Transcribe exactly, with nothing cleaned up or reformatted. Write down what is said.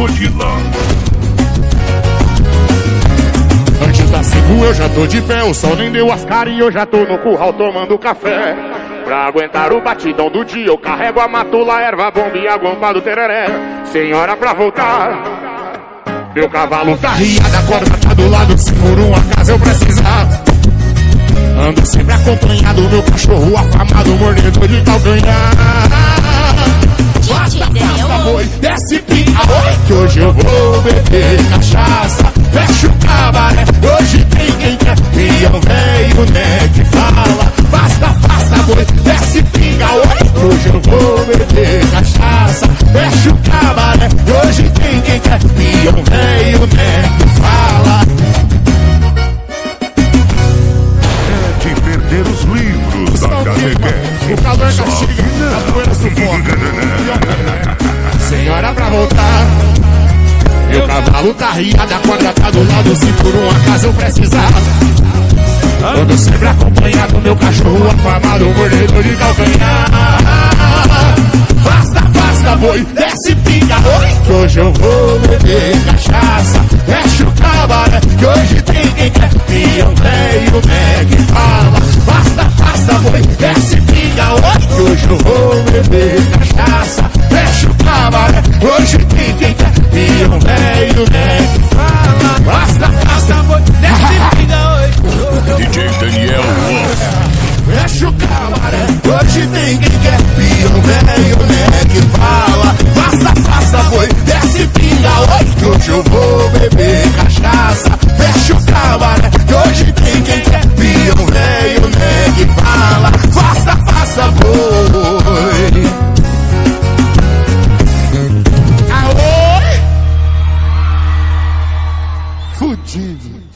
Odilão. Antes da cinco eu já tô de pé, o sol nem deu as caras e eu já tô no curral tomando café. Pra aguentar o batidão do dia eu carrego a matula, erva, bomba e a guampa do tereré. Senhora pra voltar, meu cavalo tá riado, a corda tá do lado, se por um acaso eu precisar. Ando sempre acompanhado, meu cachorro afamado, mordedor de calcanhar. Basta, basta, boi, desce pica, oi, que hoje eu vou beber cachaça. Fecha o cabaré, hoje tem quem quer, e eu veio, né, que fala. Basta, basta, boi, desce pinga, oi, que hoje eu vou beber cachaça. Fecha o cabaré, hoje tem quem quer, e eu veio, né, que fala. É de perder os livros da catequese. O calor castiga, a poeira sufoca. Senhora pra voltar, meu cavalo tá riado, a corda tá do lado, se por um acaso eu precisar. Ando sempre acompanhado, meu cachorro afamado, mordedor de calcanhar. Basta, basta, boi, desce pinga, oi, que hoje eu vou beber cachaça. Fecha o cabaré, que hoje tem quem quer, e eu veio, né, que fala. Basta, basta, boi, desce pinga, oi, que hoje eu vou beber cachaça. Fecha o cabaré, hoje tem quem quer, e eu veio, né, que fala. Basta, basta, boi, desce pinga, oi. D J Daniel Wolf. Fecha o cabaré, hoje tem quem quer, e eu veio, né, que fala. Faça, faça, boi, desce pinga, oi, que hoje eu vou beber cachaça. Fecha o cabaré, hoje tem quem quer, e eu veio, né, que fala. Faça, faça, boi. Aô! Fudido.